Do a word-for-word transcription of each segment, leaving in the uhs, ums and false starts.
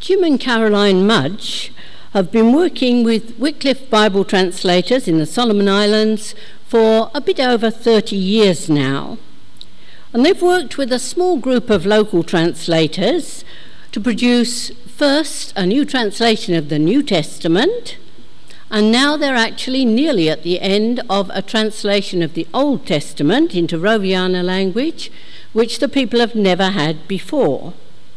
Jim and Caroline Mudge have been working with Wycliffe Bible translators in the Solomon Islands for a bit over thirty years now. And they've worked with a small group of local translators to produce first a new translation of the New Testament, and now they're actually nearly at the end of a translation of the Old Testament into Roviana language, which the people have never had before.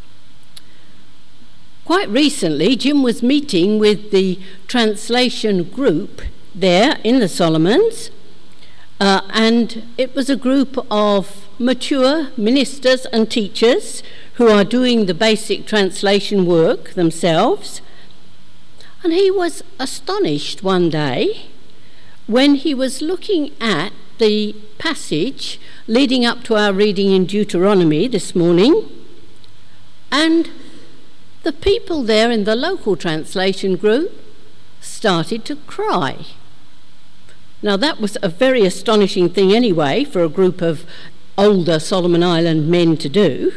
Quite recently, Jim was meeting with the translation group there in the Solomons, uh, and it was a group of mature ministers and teachers who are doing the basic translation work themselves. And he was astonished one day when he was looking at the passage leading up to our reading in Deuteronomy this morning, and the people there in the local translation group started to cry. Now, that was a very astonishing thing anyway for a group of older Solomon Island men to do.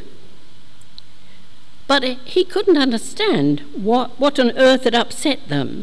But he couldn't understand what, what on earth had upset them.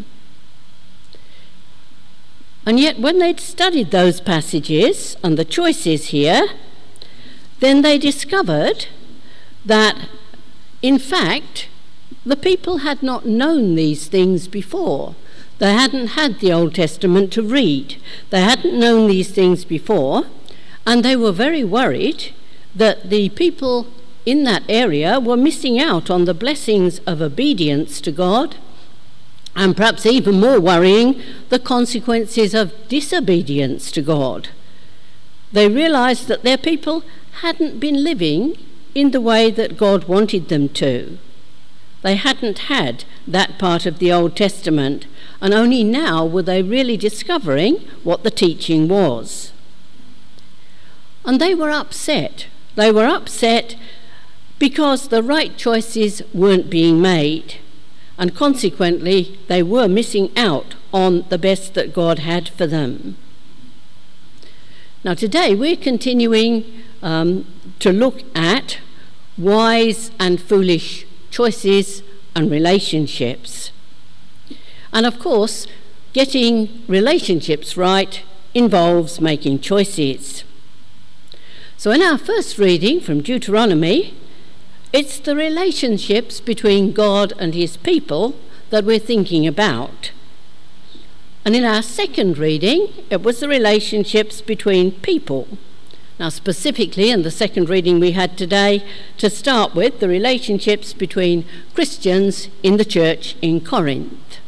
And yet, when they'd studied those passages and the choices here, then they discovered that, in fact, the people had not known these things before. They hadn't had the Old Testament to read. They hadn't known these things before, and they were very worried that the people in that area were missing out on the blessings of obedience to God, and perhaps even more worrying, the consequences of disobedience to God. They realized that their people hadn't been living in the way that God wanted them to. They hadn't had that part of the Old Testament, and only now were they really discovering what the teaching was. And they were upset. They were upset because the right choices weren't being made, and consequently they were missing out on the best that God had for them. Now today we're continuing um, to look at wise and foolish choices and relationships. And of course, getting relationships right involves making choices. So in our first reading from Deuteronomy, it's the relationships between God and his people that we're thinking about. And in our second reading, it was the relationships between people. Now, specifically in the second reading we had today, to start with, the relationships between Christians in the church in Corinth.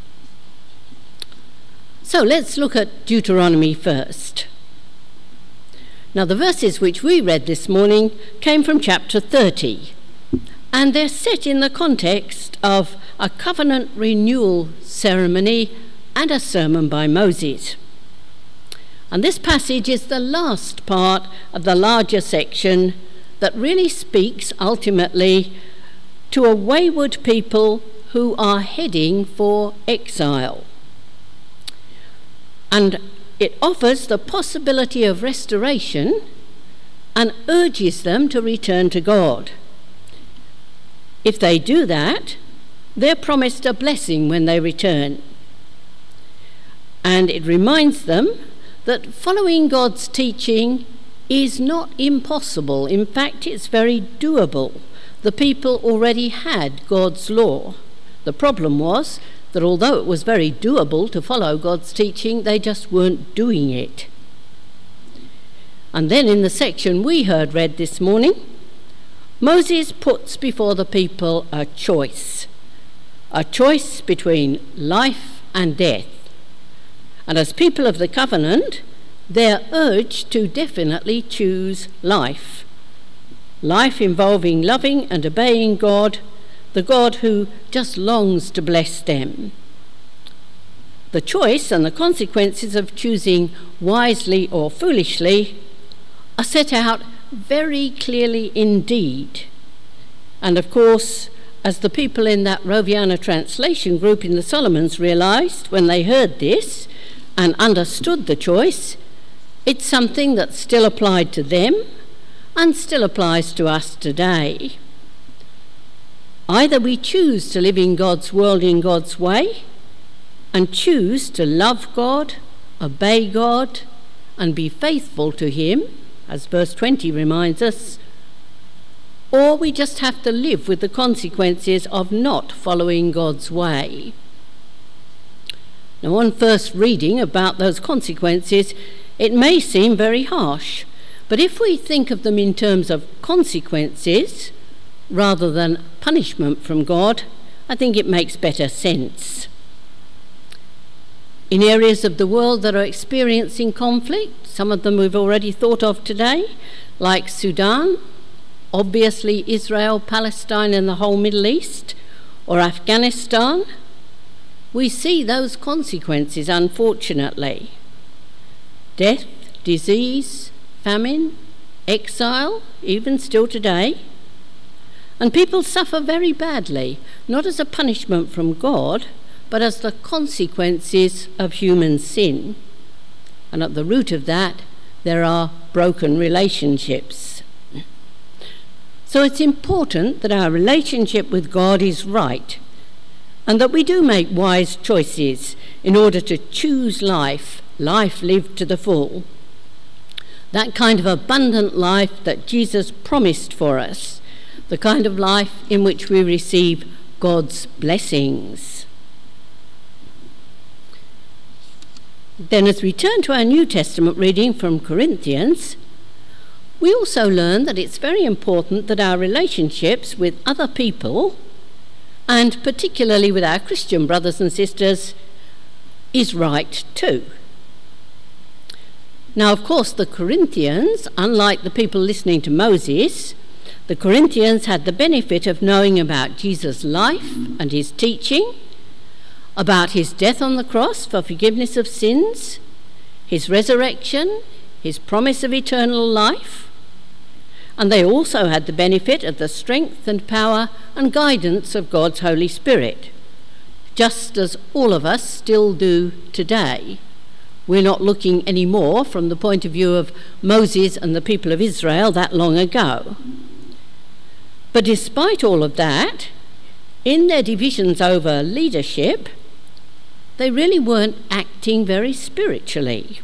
So let's look at Deuteronomy first. Now, the verses which we read this morning came from chapter thirty, and they're set in the context of a covenant renewal ceremony and a sermon by Moses. And this passage is the last part of the larger section that really speaks ultimately to a wayward people who are heading for exile. And it offers the possibility of restoration and urges them to return to God. If they do that, they're promised a blessing when they return. And it reminds them that following God's teaching is not impossible. In fact, it's very doable. The people already had God's law. The problem was that although it was very doable to follow God's teaching, they just weren't doing it. And then in the section we heard read this morning, Moses puts before the people a choice, a choice between life and death. And as people of the covenant, they're urged to definitely choose life. Life involving loving and obeying God, the God who just longs to bless them. The choice and the consequences of choosing wisely or foolishly are set out very clearly indeed. And of course, as the people in that Roviana translation group in the Solomons realized when they heard this and understood the choice, it's something that still applied to them and still applies to us today. Either we choose to live in God's world in God's way and choose to love God, obey God, and be faithful to him, as verse twenty reminds us, or we just have to live with the consequences of not following God's way. Now, on first reading about those consequences, it may seem very harsh, but if we think of them in terms of consequences rather than punishment from God, I think it makes better sense. In areas of the world that are experiencing conflict, some of them we've already thought of today, like Sudan, obviously Israel, Palestine and the whole Middle East, or Afghanistan, we see those consequences, unfortunately. Death, disease, famine, exile, even still today. And people suffer very badly, not as a punishment from God, but as the consequences of human sin. And at the root of that, there are broken relationships. So it's important that our relationship with God is right, and that we do make wise choices in order to choose life, life lived to the full. That kind of abundant life that Jesus promised for us, the kind of life in which we receive God's blessings. Then as we turn to our New Testament reading from Corinthians, we also learn that it's very important that our relationships with other people, and particularly with our Christian brothers and sisters, is right too. Now, of course, the Corinthians, unlike the people listening to Moses, the Corinthians had the benefit of knowing about Jesus' life and his teaching, about his death on the cross for forgiveness of sins, his resurrection, his promise of eternal life, and they also had the benefit of the strength and power and guidance of God's Holy Spirit, just as all of us still do today. We're not looking anymore from the point of view of Moses and the people of Israel that long ago. But despite all of that, in their divisions over leadership, they really weren't acting very spiritually.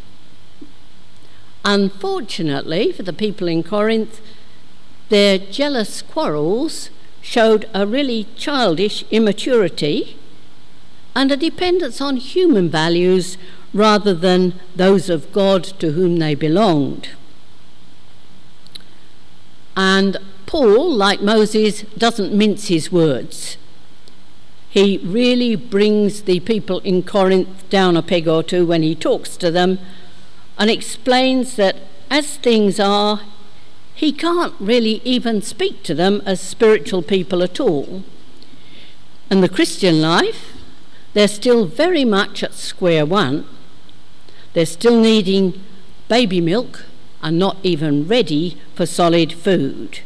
Unfortunately for the people in Corinth, their jealous quarrels showed a really childish immaturity and a dependence on human values rather than those of God to whom they belonged. And Paul, like Moses, doesn't mince his words. He really brings the people in Corinth down a peg or two when he talks to them and explains that as things are, he can't really even speak to them as spiritual people at all. And the Christian life, they're still very much at square one. They're still needing baby milk and not even ready for solid food.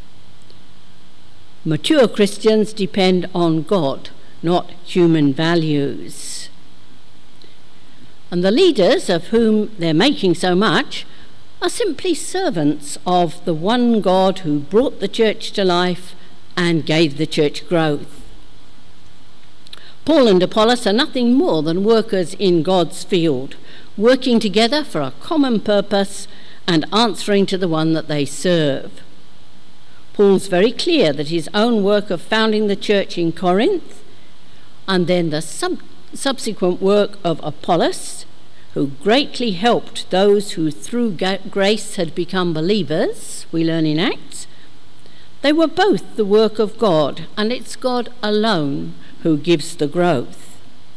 Mature Christians depend on God, not human values. And the leaders of whom they're making so much are simply servants of the one God who brought the church to life and gave the church growth. Paul and Apollos are nothing more than workers in God's field, working together for a common purpose and answering to the one that they serve. Paul's very clear that his own work of founding the church in Corinth, and then the sub- subsequent work of Apollos, who greatly helped those who through grace had become believers, we learn in Acts, they were both the work of God, and it's God alone who gives the growth.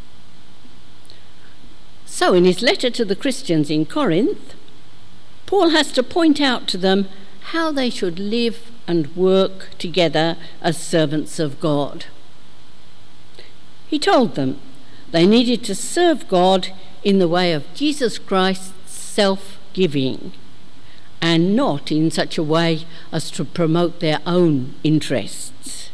So in his letter to the Christians in Corinth, Paul has to point out to them how they should live and work together as servants of God. He told them they needed to serve God in the way of Jesus Christ's self-giving, and not in such a way as to promote their own interests.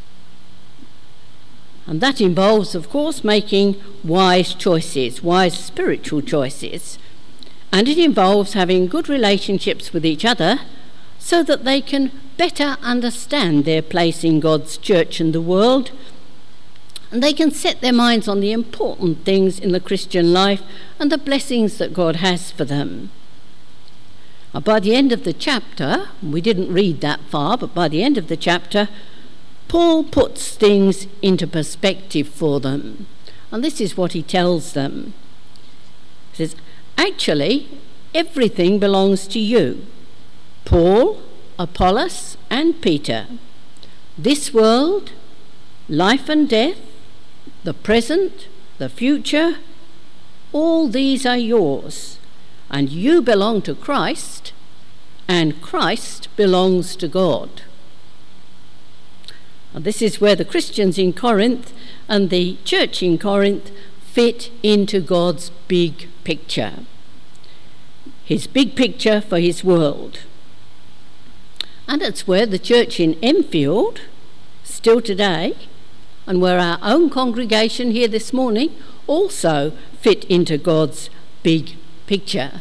And that involves, of course, making wise choices, wise spiritual choices. And it involves having good relationships with each other so that they can better understand their place in God's church and the world, and they can set their minds on the important things in the Christian life and the blessings that God has for them. Now, by the end of the chapter, we didn't read that far, but by the end of the chapter, Paul puts things into perspective for them. And this is what he tells them. He says, actually, everything belongs to you, Paul, Apollos, and Peter. This world, life and death, the present, the future, all these are yours, and you belong to Christ, and Christ belongs to God. And this is where the Christians in Corinth and the church in Corinth fit into God's big picture, his big picture for his world. And it's where the church in Enfield, still today, and where our own congregation here this morning also fit into God's big picture.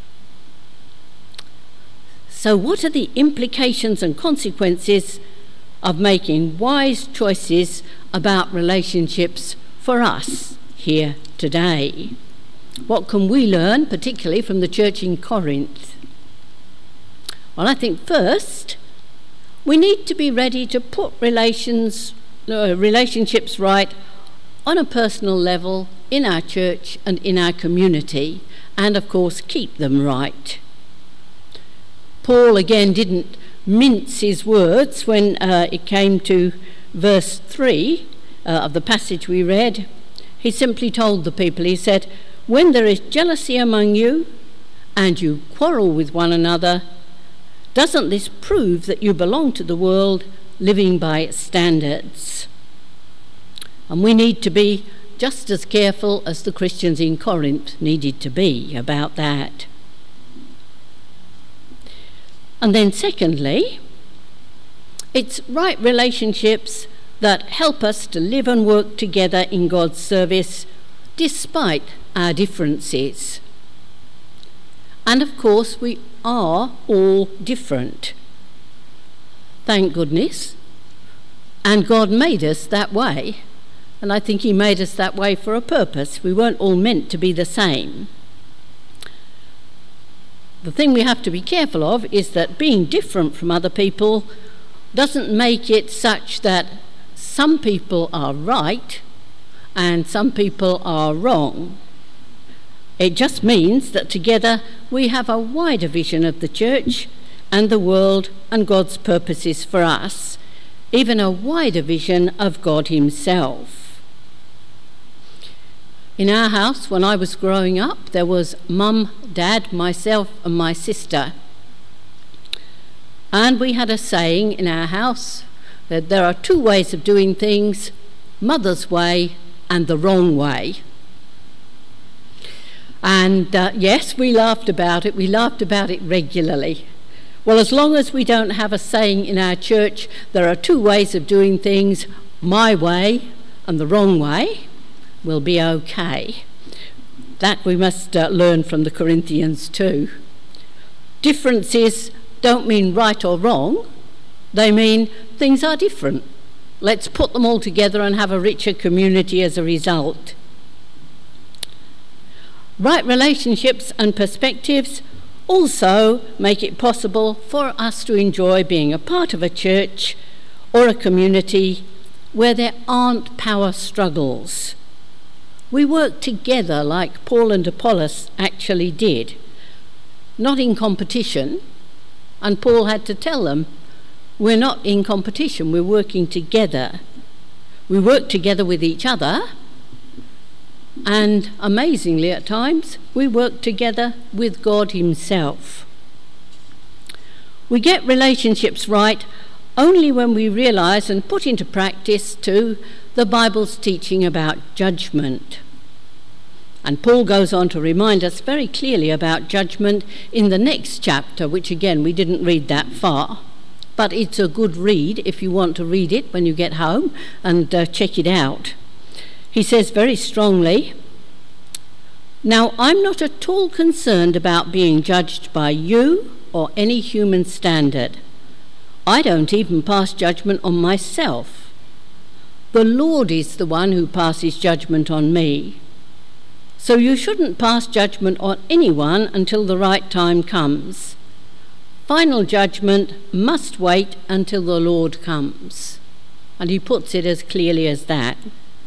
So what are the implications and consequences of making wise choices about relationships for us here today? What can we learn, particularly from the church in Corinth? Well, I think first, we need to be ready to put relations, uh, relationships right on a personal level in our church and in our community, and of course keep them right. Paul again didn't mince his words when uh, it came to verse three uh, of the passage we read. He simply told the people, he said, when there is jealousy among you and you quarrel with one another, doesn't this prove that you belong to the world, living by its standards? And we need to be just as careful as the Christians in Corinth needed to be about that. And then secondly, it's right relationships that help us to live and work together in God's service despite our differences. And of course, we are all different. Thank goodness. And God made us that way. And I think he made us that way for a purpose. We weren't all meant to be the same. The thing we have to be careful of is that being different from other people doesn't make it such that some people are right and some people are wrong. It just means that together we have a wider vision of the church and the world and God's purposes for us, even a wider vision of God himself. In our house, when I was growing up, there was Mum, Dad, myself and my sister. And we had a saying in our house that there are two ways of doing things, Mother's way and the wrong way. And uh, yes, we laughed about it. We laughed about it regularly. Well, as long as we don't have a saying in our church, there are two ways of doing things, my way and the wrong way, we'll be okay. That we must uh, learn from the Corinthians too. Differences don't mean right or wrong. They mean things are different. Let's put them all together and have a richer community as a result. Right relationships and perspectives also make it possible for us to enjoy being a part of a church or a community where there aren't power struggles. We work together like Paul and Apollos actually did, not in competition, and Paul had to tell them, we're not in competition, we're working together. We work together with each other, and amazingly at times, we work together with God himself. We get relationships right only when we realise and put into practice too the Bible's teaching about judgment. And Paul goes on to remind us very clearly about judgment in the next chapter, which again we didn't read that far, but it's a good read if you want to read it when you get home and uh, check it out. He says very strongly, "Now I'm not at all concerned about being judged by you or any human standard. I don't even pass judgment on myself. The Lord is the one who passes judgment on me. So you shouldn't pass judgment on anyone until the right time comes. Final judgment must wait until the Lord comes. And he puts it as clearly as that.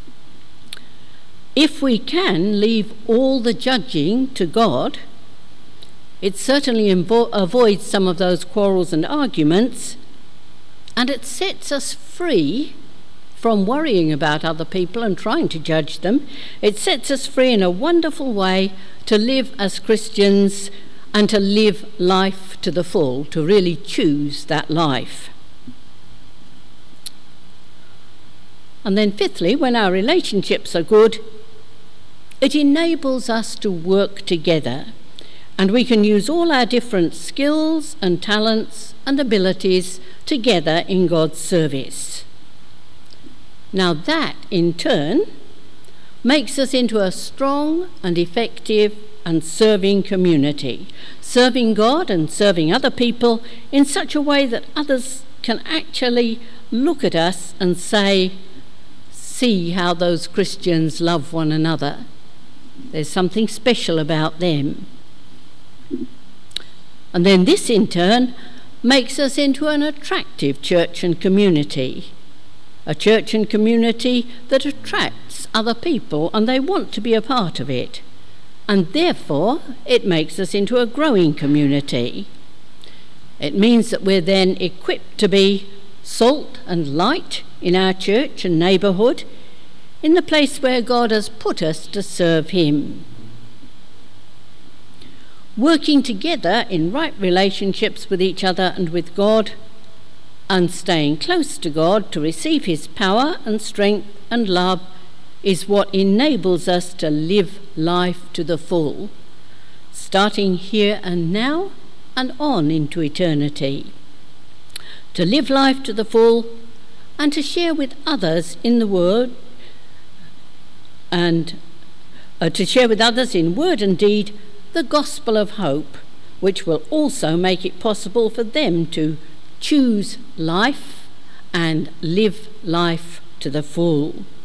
If we can leave all the judging to God, it certainly invo- avoids some of those quarrels and arguments, and it sets us free from worrying about other people and trying to judge them. It sets us free in a wonderful way to live as Christians and to live life to the full, to really choose that life. And then fifthly, when our relationships are good, it enables us to work together, and we can use all our different skills and talents and abilities together in God's service. Now that, in turn, makes us into a strong and effective and serving community, serving God and serving other people in such a way that others can actually look at us and say, see how those Christians love one another. There's something special about them. And then this, in turn, makes us into an attractive church and community. A church and community that attracts other people and they want to be a part of it. And therefore, it makes us into a growing community. It means that we're then equipped to be salt and light in our church and neighbourhood, in the place where God has put us to serve him. Working together in right relationships with each other and with God, and staying close to God to receive his power and strength and love is what enables us to live life to the full, starting here and now and on into eternity. To live life to the full and to share with others in the word and uh, to share with others in word and deed the gospel of hope, which will also make it possible for them to choose life and live life to the full.